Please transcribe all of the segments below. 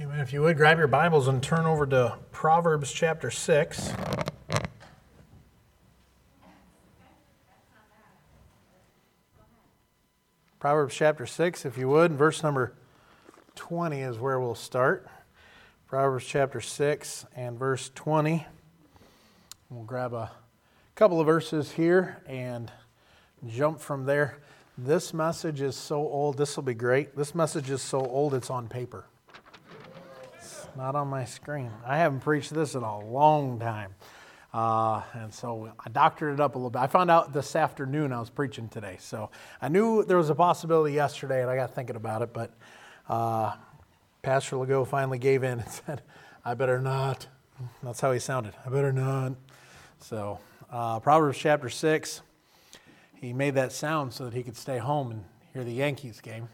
Amen. If you would, grab your Bibles and turn over to Proverbs chapter 6. Proverbs chapter 6, if you would, verse number 20 is where we'll start. Proverbs chapter 6 and verse 20. We'll grab a couple of verses here and jump from there. This message is so old. This will be great. This message is so old it's on paper. It's not on my screen. I haven't preached this in a long time. And so I doctored it up a little bit. I found out this afternoon I was preaching today. So I knew there was a possibility yesterday and I got thinking about it. But Pastor Legault finally gave in and said, I better not. That's how he sounded. I better not. So Proverbs chapter 6. He made that sound so that he could stay home and hear the Yankees game.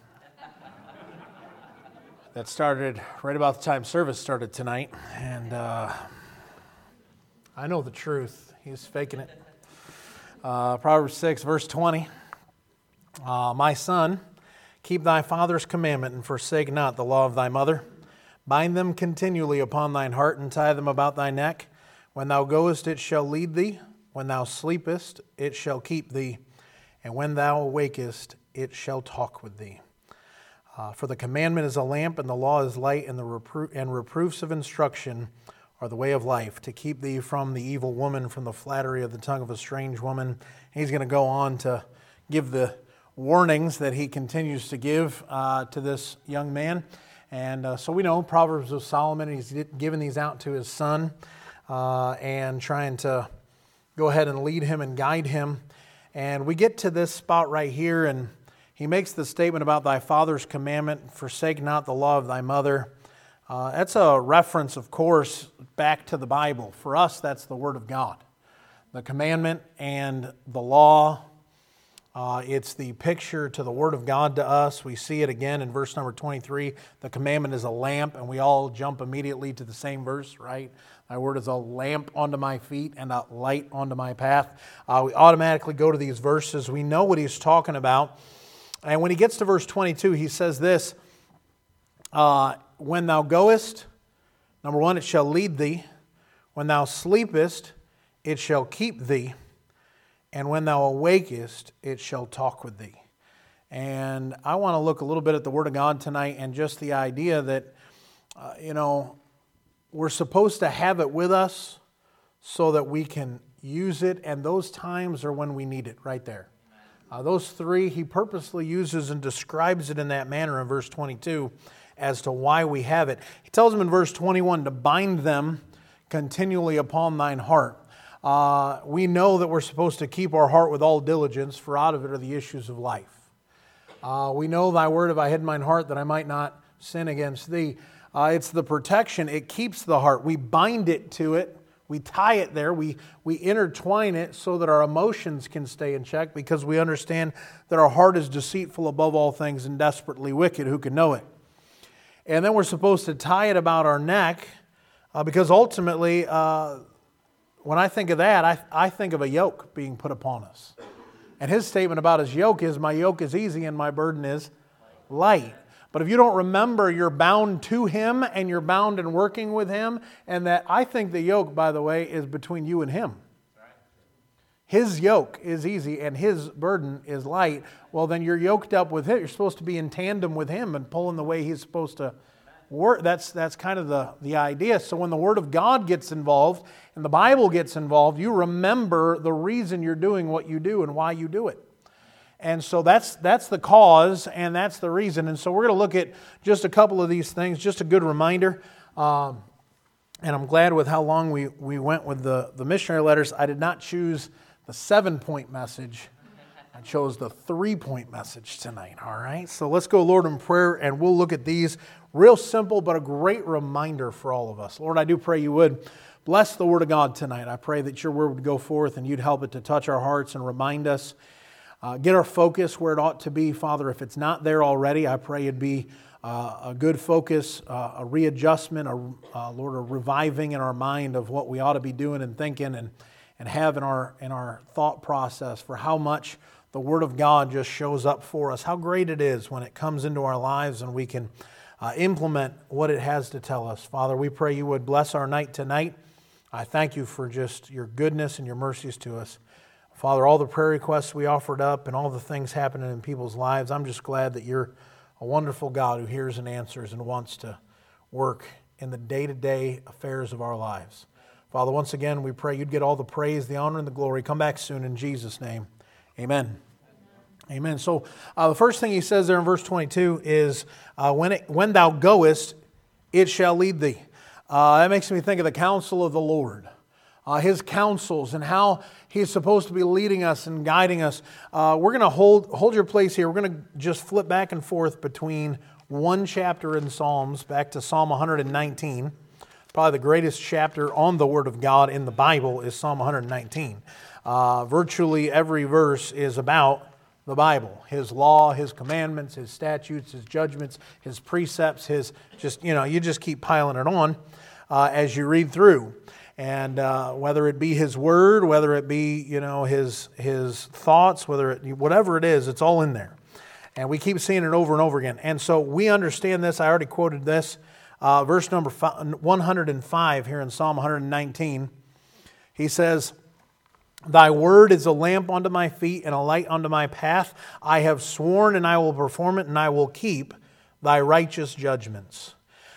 That started right about the time service started tonight. And I know the truth. He's faking it. Proverbs 6, verse 20. My son, keep thy father's commandment and forsake not the law of thy mother. Bind them continually upon thine heart and tie them about thy neck. When thou goest, it shall lead thee. When thou sleepest, it shall keep thee. And when thou awakest, it shall talk with thee. For the commandment is a lamp, and the law is light, and reproofs of instruction are the way of life, to keep thee from the evil woman, from the flattery of the tongue of a strange woman. And he's going to go on to give the warnings that he continues to give to this young man. And so we know Proverbs of Solomon, he's giving these out to his son and trying to go ahead and lead him and guide him. And we get to this spot right here, and he makes the statement about thy father's commandment, forsake not the law of thy mother. That's a reference, of course, back to the Bible. For us, that's the Word of God. The commandment and the law, it's the picture to the Word of God to us. We see it again in verse number 23. The commandment is a lamp, and we all jump immediately to the same verse, right? Thy word is a lamp unto my feet and a light unto my path. We automatically go to these verses. We know what he's talking about. And when he gets to verse 22, he says this, when thou goest, number one, it shall lead thee. When thou sleepest, it shall keep thee. And when thou awakest, it shall talk with thee. And I want to look a little bit at the Word of God tonight and just the idea that, we're supposed to have it with us so that we can use it. And those times are when we need it, right there. Those three, he purposely uses and describes it in that manner in verse 22 as to why we have it. He tells them in verse 21 to bind them continually upon thine heart. We know that we're supposed to keep our heart with all diligence, for out of it are the issues of life. We know thy word have I hid in mine heart that I might not sin against thee. It's the protection. It keeps the heart. We bind it to it. We tie it there. We intertwine it so that our emotions can stay in check, because we understand that our heart is deceitful above all things and desperately wicked. Who can know it? And then we're supposed to tie it about our neck because ultimately, when I think of that, I think of a yoke being put upon us. And his statement about his yoke is, my yoke is easy and my burden is light. But if you don't remember, you're bound to him and you're bound in working with him. And that, I think the yoke, by the way, is between you and him. His yoke is easy and his burden is light. Well, then you're yoked up with him. You're supposed to be in tandem with him and pulling the way he's supposed to work. That's kind of the idea. So when the Word of God gets involved and the Bible gets involved, you remember the reason you're doing what you do and why you do it. And so that's the cause and that's the reason. And so we're going to look at just a couple of these things, just a good reminder. And I'm glad with how long we went with the missionary letters. I did not choose the 7-point message. I chose the 3-point message tonight, all right? So let's go, Lord, in prayer, and we'll look at these. Real simple, but a great reminder for all of us. Lord, I do pray you would bless the Word of God tonight. I pray that your Word would go forth and you'd help it to touch our hearts and remind us. Get our focus where it ought to be, Father. If it's not there already, I pray it'd be a good focus, a readjustment, Lord, a reviving in our mind of what we ought to be doing and thinking and have in our thought process for how much the Word of God just shows up for us. How great it is when it comes into our lives and we can implement what it has to tell us. Father, we pray you would bless our night tonight. I thank you for just your goodness and your mercies to us. Father, all the prayer requests we offered up and all the things happening in people's lives, I'm just glad that you're a wonderful God who hears and answers and wants to work in the day-to-day affairs of our lives. Father, once again, we pray you'd get all the praise, the honor, and the glory. Come back soon in Jesus' name. Amen. Amen. So the first thing he says there in verse 22 is, when thou goest, it shall lead thee. That makes me think of the counsel of the Lord. His counsels and how He's supposed to be leading us and guiding us. We're going to hold your place here. We're going to just flip back and forth between one chapter in Psalms, back to Psalm 119. Probably the greatest chapter on the Word of God in the Bible is Psalm 119. Virtually every verse is about the Bible, His law, His commandments, His statutes, His judgments, His precepts, you just keep piling it on as you read through. And whether it be His Word, whether it be, His thoughts, whatever it is, it's all in there. And we keep seeing it over and over again. And so we understand this. I already quoted this. Verse number 105 here in Psalm 119. He says, Thy word is a lamp unto my feet and a light unto my path. I have sworn and I will perform it, and I will keep thy righteous judgments.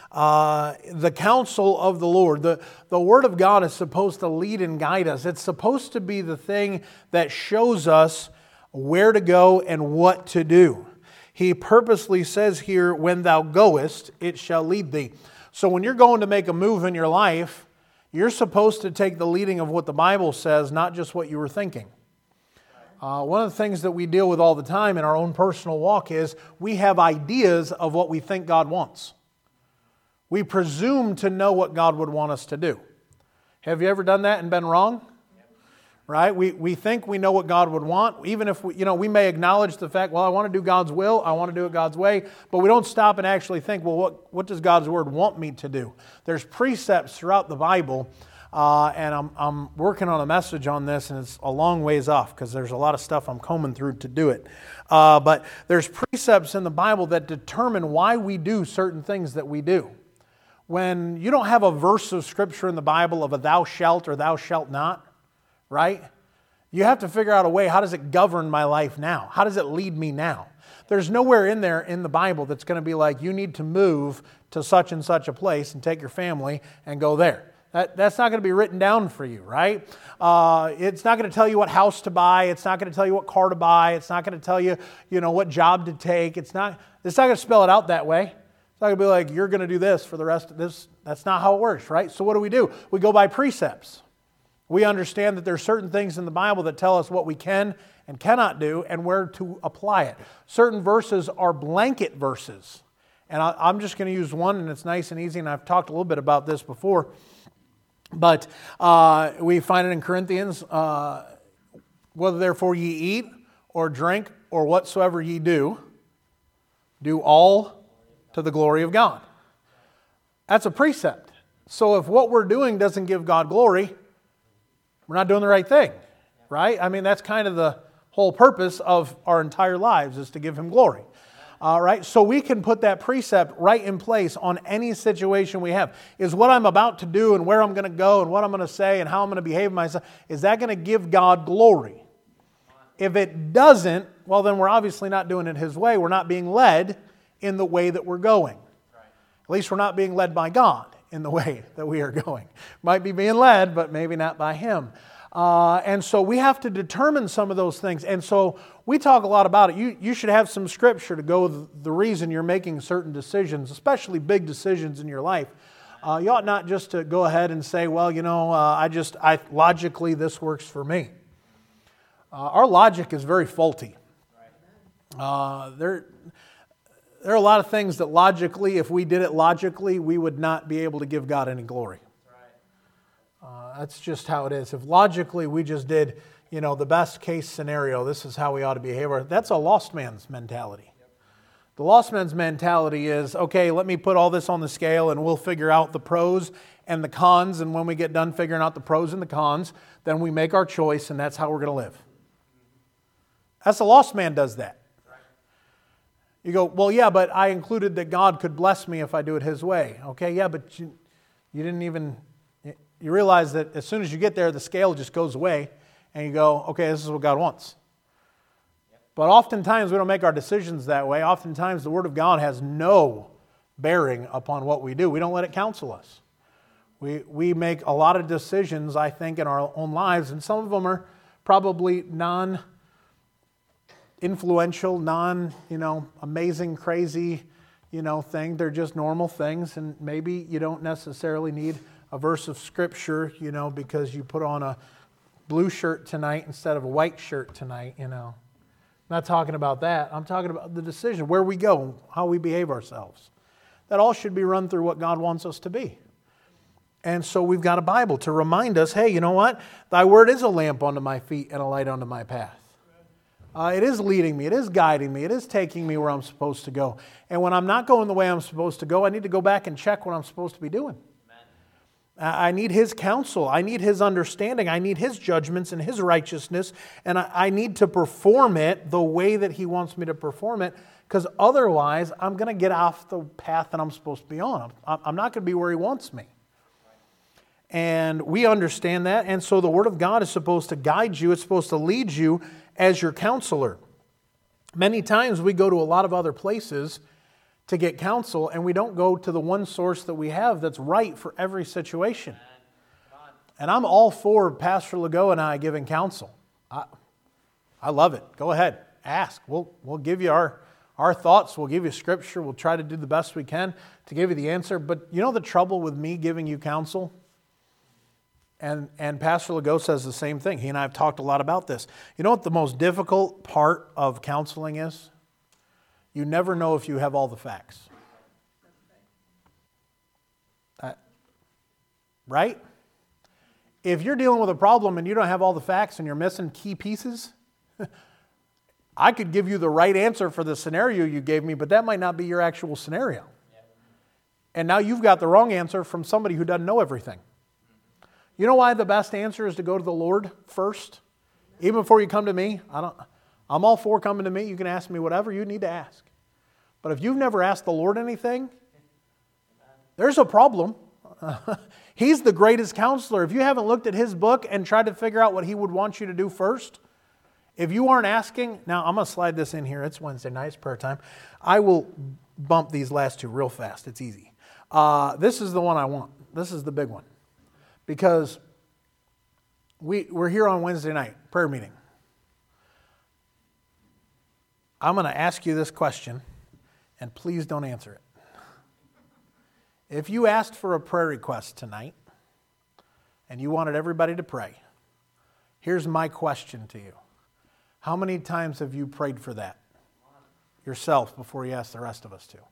The counsel of the Lord, the Word of God is supposed to lead and guide us. It's supposed to be the thing that shows us where to go and what to do. He purposely says here, when thou goest, it shall lead thee. So when you're going to make a move in your life, you're supposed to take the leading of what the Bible says, not just what you were thinking. One of the things that we deal with all the time in our own personal walk is we have ideas of what we think God wants. We presume to know what God would want us to do. Have you ever done that and been wrong? Right? We think we know what God would want, even if we may acknowledge the fact, well, I want to do God's will, I want to do it God's way, but we don't stop and actually think, well, what does God's Word want me to do? There's precepts throughout the Bible, and I'm working on a message on this, and it's a long ways off because there's a lot of stuff I'm combing through to do it. But there's precepts in the Bible that determine why we do certain things that we do. When you don't have a verse of Scripture in the Bible of a thou shalt or thou shalt not, right? You have to figure out a way, how does it govern my life now? How does it lead me now? There's nowhere in there in the Bible that's going to be like, you need to move to such and such a place and take your family and go there. That's not going to be written down for you, right? It's not going to tell you what house to buy. It's not going to tell you what car to buy. It's not going to tell you, what job to take. It's not going to spell it out that way. It's not going to be like, you're going to do this for the rest of this. That's not how it works, right? So what do? We go by precepts. We understand that there are certain things in the Bible that tell us what we can and cannot do and where to apply it. Certain verses are blanket verses. And I'm just going to use one, and it's nice and easy, and I've talked a little bit about this before. But we find it in Corinthians, whether therefore ye eat or drink or whatsoever ye do all to the glory of God. That's a precept. So if what we're doing doesn't give God glory, we're not doing the right thing, right? I mean, that's kind of the whole purpose of our entire lives, is to give Him glory. Right? So we can put that precept right in place on any situation we have. Is what I'm about to do and where I'm going to go and what I'm going to say and how I'm going to behave myself, is that going to give God glory? If it doesn't, well, then we're obviously not doing it His way. We're not being led in the way that we're going. At least we're not being led by God in the way that we are going. Might be being led, but maybe not by Him. And so we have to determine some of those things. And so we talk a lot about it. You should have some scripture to go with the reason you're making certain decisions, especially big decisions in your life. You ought not just to go ahead and say, well, logically this works for me. Our logic is very faulty. There are a lot of things that logically, if we did it logically, we would not be able to give God any glory. That's just how it is. If logically we just did, the best case scenario, this is how we ought to behave, that's a lost man's mentality. The lost man's mentality is, okay, let me put all this on the scale and we'll figure out the pros and the cons, and when we get done figuring out the pros and the cons, then we make our choice, and that's how we're going to live. That's the lost man does that. You go, well, yeah, but I included that God could bless me if I do it His way. Okay, yeah, but you didn't even, you realize that as soon as you get there, the scale just goes away, and you go, okay, this is what God wants. But oftentimes we don't make our decisions that way. Oftentimes the Word of God has no bearing upon what we do. We don't let it counsel us. We make a lot of decisions, I think, in our own lives, and some of them are probably non-influential, amazing, crazy, thing. They're just normal things, and maybe you don't necessarily need a verse of Scripture, because you put on a blue shirt tonight instead of a white shirt tonight, I'm not talking about that. I'm talking about the decision, where we go, how we behave ourselves. That all should be run through what God wants us to be. And so we've got a Bible to remind us, hey, you know what? Thy word is a lamp unto my feet and a light unto my path. It is leading me. It is guiding me. It is taking me where I'm supposed to go. And when I'm not going the way I'm supposed to go, I need to go back and check what I'm supposed to be doing. I need His counsel. I need His understanding. I need His judgments and His righteousness. And I need to perform it the way that He wants me to perform it. Because otherwise, I'm going to get off the path that I'm supposed to be on. I'm not going to be where He wants me. And we understand that. And so the Word of God is supposed to guide you. It's supposed to lead you as your counselor. Many times we go to a lot of other places to get counsel, and we don't go to the one source that we have that's right for every situation. And I'm all for Pastor Legault and I giving counsel. I love it. Go ahead. Ask. We'll give you our thoughts. We'll give you Scripture. We'll try to do the best we can to give you the answer. But you know the trouble with me giving you counsel? And Pastor Legault says the same thing. He and I have talked a lot about this. You know what the most difficult part of counseling is? You never know if you have all the facts. Right? If you're dealing with a problem and you don't have all the facts and you're missing key pieces, I could give you the right answer for the scenario you gave me, but that might not be your actual scenario. And now you've got the wrong answer from somebody who doesn't know everything. You know why the best answer is to go to the Lord first? Even before you come to me. I'm all for coming to me. You can ask me whatever you need to ask. But if you've never asked the Lord anything, there's a problem. He's the greatest counselor. If you haven't looked at His book and tried to figure out what He would want you to do first, if you aren't asking, now I'm going to slide this in here. It's Wednesday night, it's prayer time. I will bump these last two real fast. It's easy. This is the one I want. This is the big one. Because we're here on Wednesday night, prayer meeting. I'm going to ask you this question, and please don't answer it. If you asked for a prayer request tonight, and you wanted everybody to pray, here's my question to you. How many times have you prayed for that yourself before you ask the rest of us to?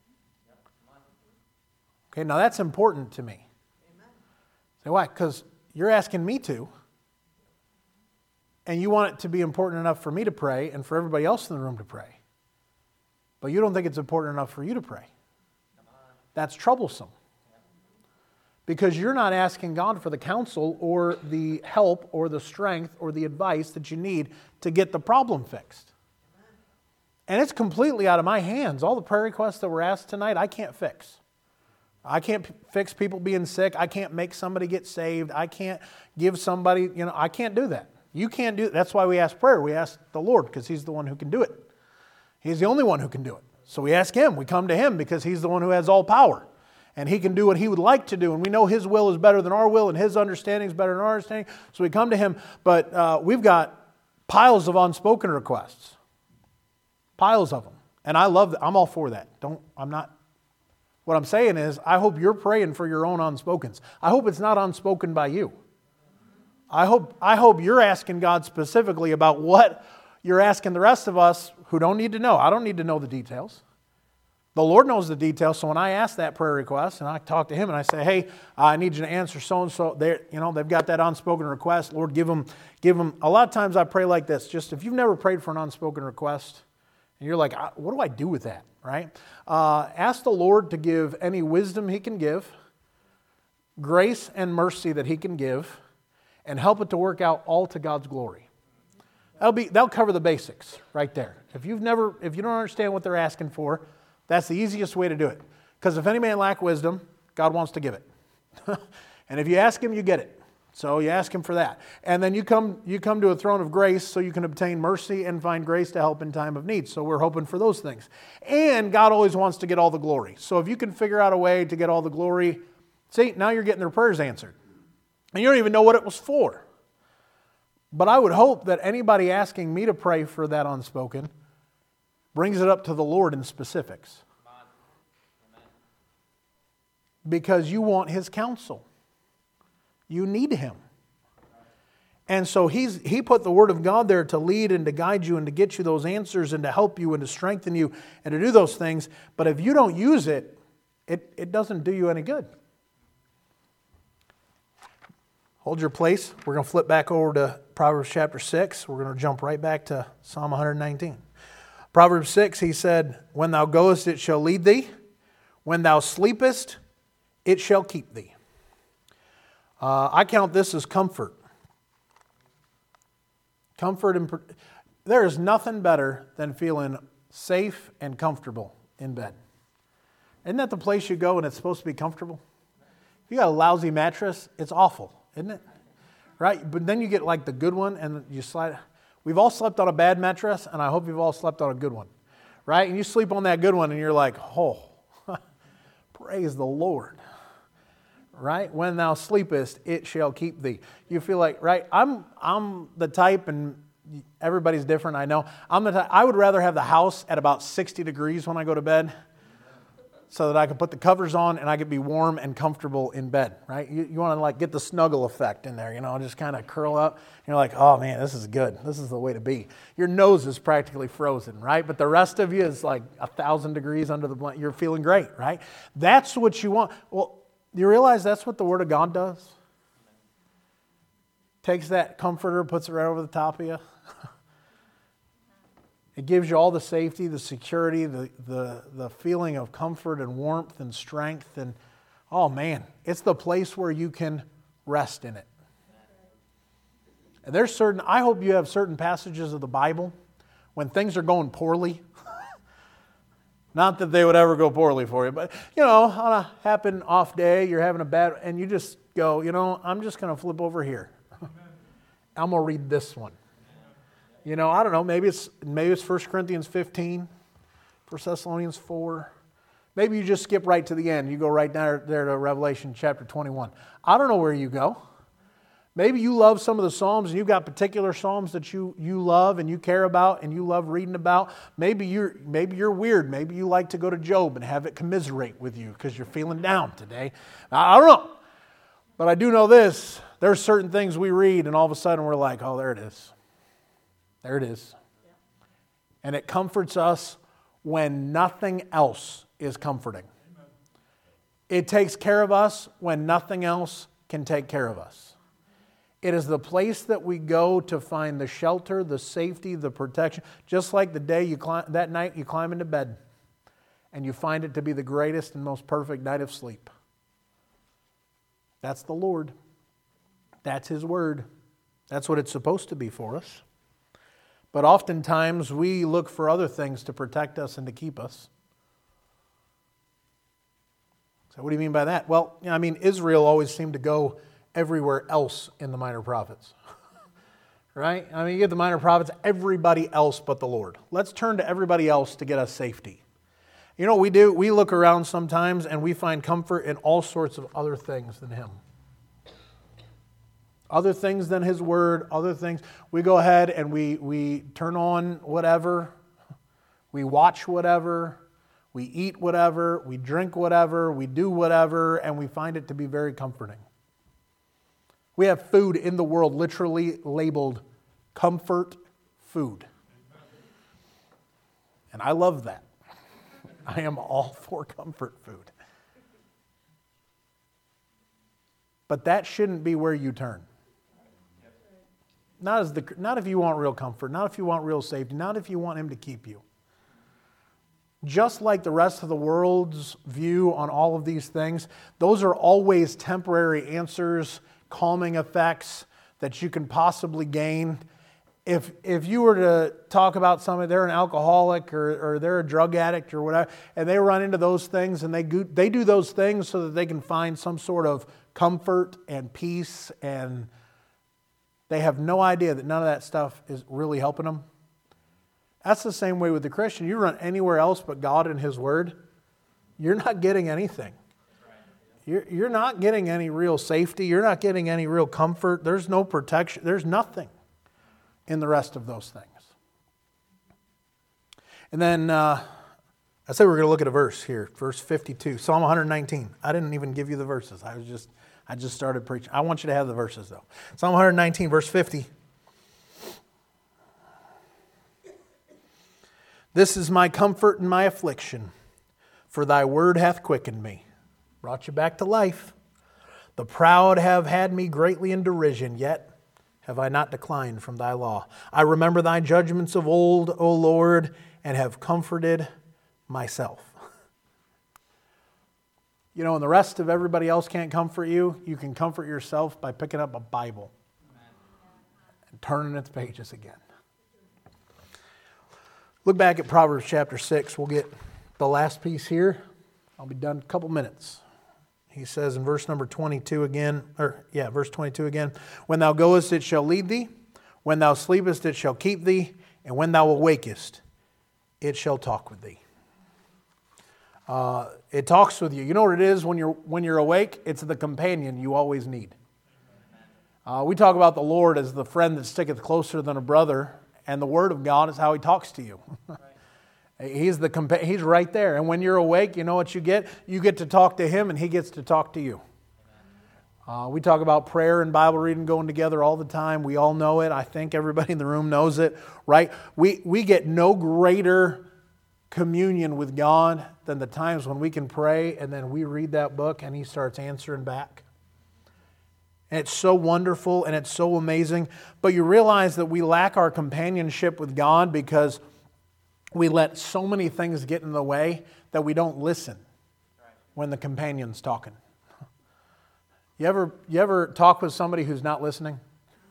Okay, now that's important to me. Say, why? Because you're asking me to, and you want it to be important enough for me to pray and for everybody else in the room to pray. But you don't think it's important enough for you to pray. That's troublesome. Because you're not asking God for the counsel or the help or the strength or the advice that you need to get the problem fixed. And it's completely out of my hands. All the prayer requests that were asked tonight, I can't fix. I can't fix people being sick. I can't make somebody get saved. I can't give somebody, I can't do that. You can't do it. That's why we ask prayer. We ask the Lord because He's the one who can do it. He's the only one who can do it. So we ask Him. We come to Him because He's the one who has all power. And He can do what He would like to do. And we know His will is better than our will and His understanding is better than our understanding. So we come to Him. But we've got piles of unspoken requests. Piles of them. And I love that. I'm all for that. What I'm saying is, I hope you're praying for your own unspokens. I hope it's not unspoken by you. I hope you're asking God specifically about what you're asking the rest of us who don't need to know. I don't need to know the details. The Lord knows the details. So when I ask that prayer request and I talk to Him and I say, hey, I need you to answer so-and-so. They've got that unspoken request. Lord, give them. A lot of times I pray like this. Just if you've never prayed for an unspoken request, and you're like, what do I do with that, right? Ask the Lord to give any wisdom He can give, grace and mercy that He can give, and help it to work out all to God's glory. That'll cover the basics right there. If you don't understand what they're asking for, that's the easiest way to do it. Because if any man lack wisdom, God wants to give it. And if you ask Him, you get it. So you ask Him for that. And then you come to a throne of grace so you can obtain mercy and find grace to help in time of need. So we're hoping for those things. And God always wants to get all the glory. So if you can figure out a way to get all the glory, see, now you're getting their prayers answered. And you don't even know what it was for. But I would hope that anybody asking me to pray for that unspoken brings it up to the Lord in specifics. Because you want His counsel. You need Him. And so He put the Word of God there to lead and to guide you and to get you those answers and to help you and to strengthen you and to do those things. But if you don't use it, it doesn't do you any good. Hold your place. We're going to flip back over to Proverbs chapter 6. We're going to jump right back to Psalm 119. Proverbs 6, he said, "When thou goest, it shall lead thee. When thou sleepest, it shall keep thee." I count this as comfort. There is nothing better than feeling safe and comfortable in bed. Isn't that the place you go when it's supposed to be comfortable? If you got a lousy mattress, it's awful, isn't it? Right? But then you get like the good one and you slide. We've all slept on a bad mattress, and I hope you've all slept on a good one. Right? And you sleep on that good one and you're like, oh, praise the Lord. Right? When thou sleepest, it shall keep thee. You feel like, right? I'm the type, and everybody's different, I know. I'm the type, I would rather have the house at about 60 degrees when I go to bed so that I can put the covers on and I can be warm and comfortable in bed, right? You want to like get the snuggle effect in there, just kind of curl up. You're like, oh man, this is good. This is the way to be. Your nose is practically frozen, right? But the rest of you is like 1,000 degrees under the blanket. You're feeling great, right? That's what you want. Well, you realize that's what the Word of God does? Takes that comforter, puts it right over the top of you. It gives you all the safety, the security, the feeling of comfort and warmth and strength. And oh man, it's the place where you can rest in it. And I hope you have certain passages of the Bible when things are going poorly. Not that they would ever go poorly for you, but, on a happen off day, you're having a bad, and you just go, I'm just going to flip over here. I'm going to read this one. I don't know, maybe it's 1 Corinthians 15, 1 Thessalonians 4. Maybe you just skip right to the end. You go right there to Revelation chapter 21. I don't know where you go. Maybe you love some of the Psalms and you've got particular Psalms that you love and you care about and you love reading about. Maybe you're weird. Maybe you like to go to Job and have it commiserate with you because you're feeling down today. I don't know. But I do know this. There are certain things we read and all of a sudden we're like, oh, there it is. There it is. And it comforts us when nothing else is comforting. It takes care of us when nothing else can take care of us. It is the place that we go to find the shelter, the safety, the protection. Just like the day that night you climb into bed and you find it to be the greatest and most perfect night of sleep. That's the Lord. That's His Word. That's what it's supposed to be for us. But oftentimes we look for other things to protect us and to keep us. So what do you mean by that? Well, Israel always seemed to go everywhere else in the minor prophets. Right? You get the minor prophets, everybody else but the Lord. Let's turn to everybody else to get us safety. You know what we do? We look around sometimes and we find comfort in all sorts of other things than Him. Other things than His Word, other things. We go ahead and we turn on whatever. We watch whatever. We eat whatever. We drink whatever. We do whatever. And we find it to be very comforting. We have food in the world literally labeled comfort food. And I love that. I am all for comfort food. But that shouldn't be where you turn. Not if you want real comfort, not if you want real safety, not if you want Him to keep you. Just like the rest of the world's view on all of these things, those are always temporary answers, calming effects that you can possibly gain. if you were to talk about somebody, they're an alcoholic or they're a drug addict or whatever, and they run into those things and they do those things so that they can find some sort of comfort and peace, and they have no idea that none of that stuff is really helping them. That's the same way with the Christian. You run anywhere else but God and His Word, you're not getting anything. You're not getting any real safety. You're not getting any real comfort. There's no protection. There's nothing in the rest of those things. And then I said we're going to look at a verse here, verse 52, Psalm 119. I didn't even give you the verses. I just started preaching. I want you to have the verses though. Psalm 119, verse 50. This is my comfort in my affliction, for thy word hath quickened me. Brought you back to life. The proud have had me greatly in derision, yet have I not declined from thy law. I remember thy judgments of old, O Lord, and have comforted myself. You know, when the rest of everybody else can't comfort you, you can comfort yourself by picking up a Bible and turning its pages again. Look back at Proverbs chapter 6. We'll get the last piece here. I'll be done in a couple minutes. He says in verse number 22 again, verse 22 again, when thou goest, it shall lead thee. When thou sleepest, it shall keep thee. And when thou awakest, it shall talk with thee. It talks with you. You know what it is when you're awake? It's the companion you always need. We talk about the Lord as the friend that sticketh closer than a brother, and the Word of God is how He talks to you. He's right there. And when you're awake, you know what you get? You get to talk to Him and He gets to talk to you. We talk about prayer and Bible reading going together all the time. We all know it. I think everybody in the room knows it, right? We get no greater communion with God than the times when we can pray and then we read that book and He starts answering back. And it's so wonderful and it's so amazing. But you realize that we lack our companionship with God because we let so many things get in the way that we don't listen when the companion's talking. You ever talk with somebody who's not listening?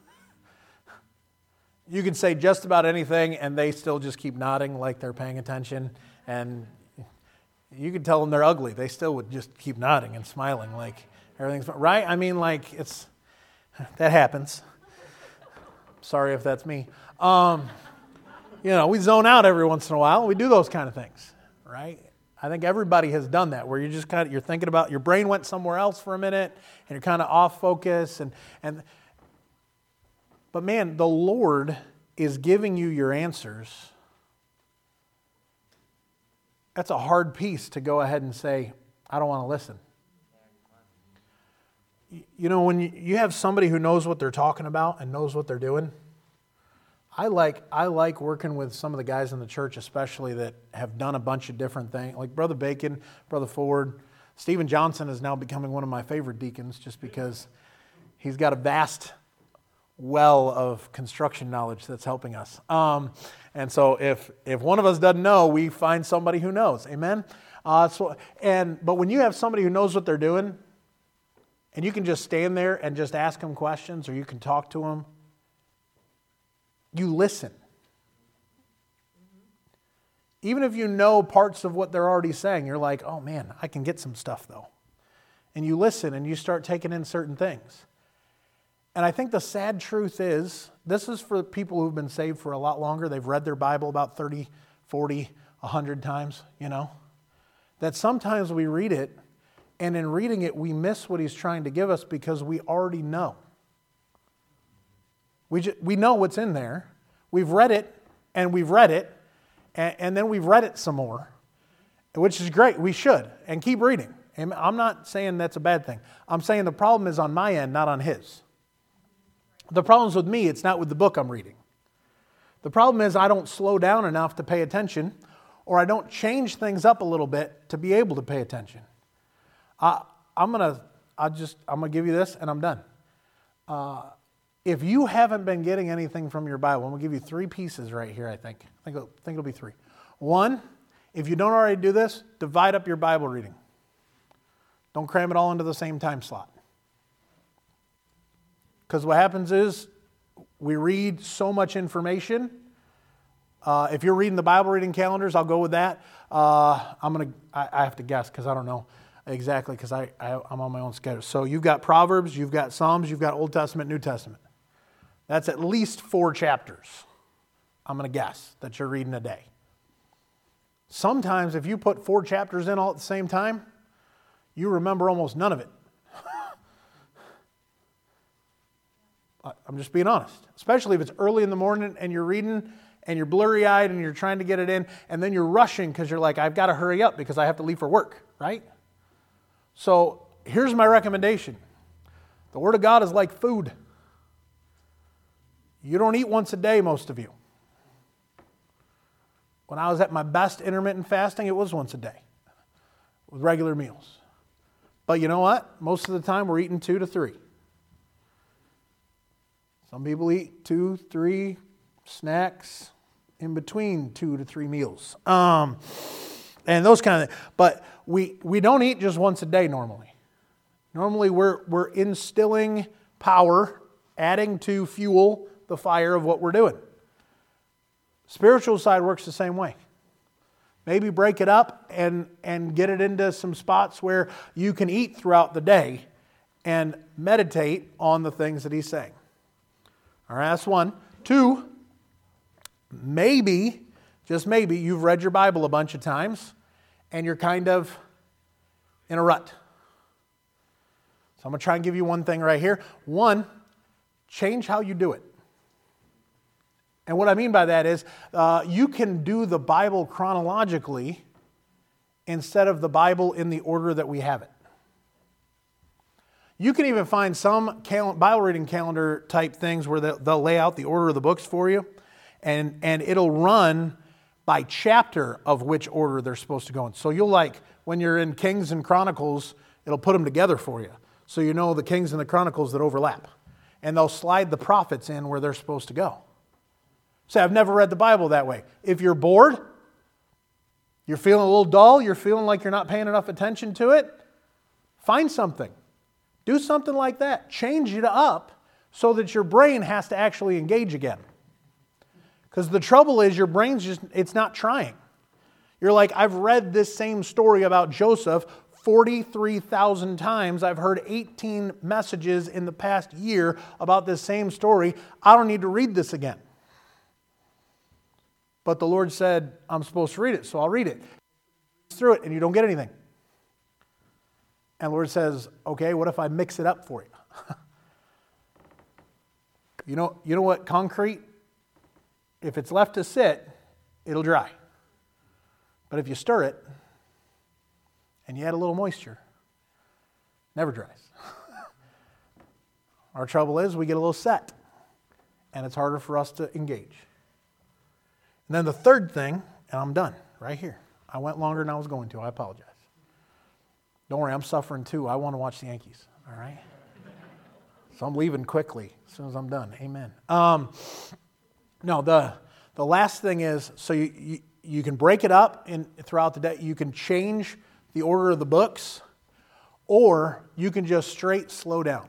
You can say just about anything and they still just keep nodding like they're paying attention. And you could tell them they're ugly. They still would just keep nodding and smiling like everything's fine. Right? I mean, like, that happens. Sorry if that's me. We zone out every once in a while. We do those kind of things, right? I think everybody has done that, where you're thinking about, your brain went somewhere else for a minute, and you're kind of off focus. But man, the Lord is giving you your answers. That's a hard piece to go ahead and say, I don't want to listen. You know, when you have somebody who knows what they're talking about and knows what they're doing, I like working with some of the guys in the church, especially that have done a bunch of different things, like Brother Bacon, Brother Ford. Stephen Johnson is now becoming one of my favorite deacons just because he's got a vast well of construction knowledge that's helping us. And so if one of us doesn't know, we find somebody who knows. Amen? But when you have somebody who knows what they're doing, and you can just stand there and just ask them questions, or you can talk to them, you listen. Even if you know parts of what they're already saying, you're like, oh man, I can get some stuff though. And you listen and you start taking in certain things. And I think the sad truth is, this is for people who've been saved for a lot longer. They've read their Bible about 30, 40, 100 times, that sometimes we read it, and in reading it, we miss what He's trying to give us because we already know. We know what's in there. We've read it, and we've read it, and then we've read it some more, which is great. We should, and keep reading. And I'm not saying that's a bad thing. I'm saying the problem is on my end, not on His. The problem's with me. It's not with the book I'm reading. The problem is I don't slow down enough to pay attention, or I don't change things up a little bit to be able to pay attention. I'm gonna give you this, and I'm done. If you haven't been getting anything from your Bible, I'm going to give you 3 pieces right here, I think. I think it'll be 3. 1, if you don't already do this, divide up your Bible reading. Don't cram it all into the same time slot. Because what happens is, We read so much information. If you're reading the Bible reading calendars, I'll go with that. I have to guess because I don't know exactly because I'm on my own schedule. So you've got Proverbs, you've got Psalms, you've got Old Testament, New Testament. That's at least 4 chapters, I'm going to guess, that you're reading a day. Sometimes if you put 4 chapters in all at the same time, you remember almost none of it. I'm just being honest. Especially if it's early in the morning and you're reading and you're blurry-eyed and you're trying to get it in and then you're rushing because you're like, I've got to hurry up because I have to leave for work, right? So here's my recommendation. The Word of God is like food. You don't eat once a day, most of you. When I was at my best intermittent fasting, it was once a day with regular meals. But you know what? Most of the time we're eating 2 to 3. Some people eat 2, 3 snacks in between 2 to 3 meals. And those kind of things. But we don't eat just once a day normally. Normally we're instilling power, adding to fuel the fire of what we're doing. Spiritual side works the same way. Maybe break it up and get it into some spots where you can eat throughout the day and meditate on the things that he's saying. All right, that's 1. 2, maybe, just maybe, you've read your Bible a bunch of times and you're kind of in a rut. So I'm going to try and give you one thing right here. 1, change how you do it. And what I mean by that is you can do the Bible chronologically instead of the Bible in the order that we have it. You can even find some Bible reading calendar type things where they'll lay out the order of the books for you, and it'll run by chapter of which order they're supposed to go in. So you'll when you're in Kings and Chronicles, it'll put them together for you. So you know the Kings and the Chronicles that overlap. And they'll slide the prophets in where they're supposed to go. Say, I've never read the Bible that way. If you're bored, you're feeling a little dull, you're feeling like you're not paying enough attention to it, find something. Do something like that. Change it up so that your brain has to actually engage again. Because the trouble is your brain's it's not trying. You're like, I've read this same story about Joseph 43,000 times. I've heard 18 messages in the past year about this same story. I don't need to read this again. But the Lord said, I'm supposed to read it, so I'll read it. Through it, and you don't get anything. And the Lord says, okay, what if I mix it up for you? You know what concrete? If it's left to sit, it'll dry. But if you stir it, and you add a little moisture, it never dries. Our trouble is we get a little set, and it's harder for us to engage. And then the third thing, and I'm done right here. I went longer than I was going to. I apologize. Don't worry, I'm suffering too. I want to watch the Yankees. All right? So I'm leaving quickly as soon as I'm done. Amen. No, the last thing is, so you can break it up throughout the day. You can change the order of the books, or you can just straight slow down.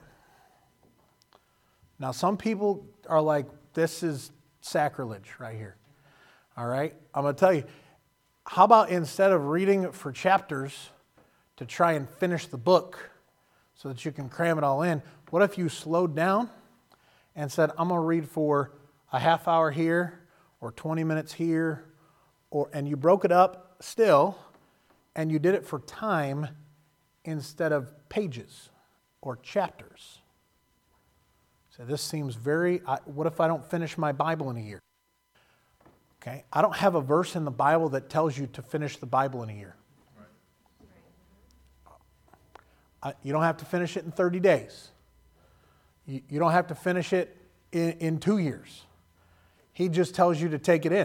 Now, some people are like, this is sacrilege right here. All right? I'm going to tell you, how about instead of reading for chapters to try and finish the book so that you can cram it all in, what if you slowed down and said, I'm going to read for a half hour here or 20 minutes here, and you broke it up still, and you did it for time instead of pages or chapters. So this seems what if I don't finish my Bible in a year? Okay, I don't have a verse in the Bible that tells you to finish the Bible in a year. You don't have to finish it in 30 days. You don't have to finish it in 2 years. He just tells you to take it in.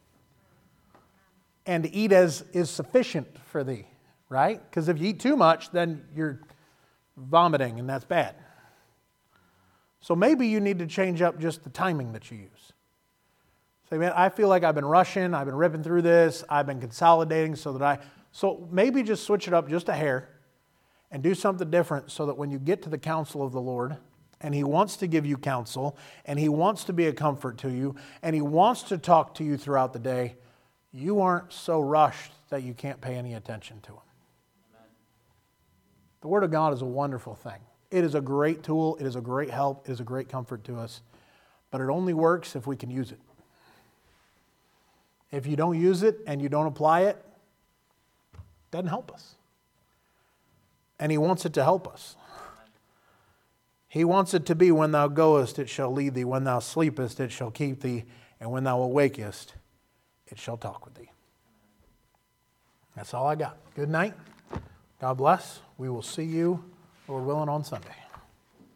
And to eat as is sufficient for thee, right? Because if you eat too much, then you're vomiting, and that's bad. So maybe you need to change up just the timing that you use. Say, man, I feel like I've been rushing, I've been ripping through this, I've been consolidating so maybe just switch it up just a hair and do something different so that when you get to the counsel of the Lord and He wants to give you counsel, and He wants to be a comfort to you, and He wants to talk to you throughout the day, you aren't so rushed that you can't pay any attention to Him. Amen. The Word of God is a wonderful thing. It is a great tool. It is a great help. It is a great comfort to us. But it only works if we can use it. If you don't use it and you don't apply it, it doesn't help us. And He wants it to help us. He wants it to be, when thou goest, it shall lead thee. When thou sleepest, it shall keep thee. And when thou awakest, it shall talk with thee. That's all I got. Good night. God bless. We will see you, Lord willing, on Sunday.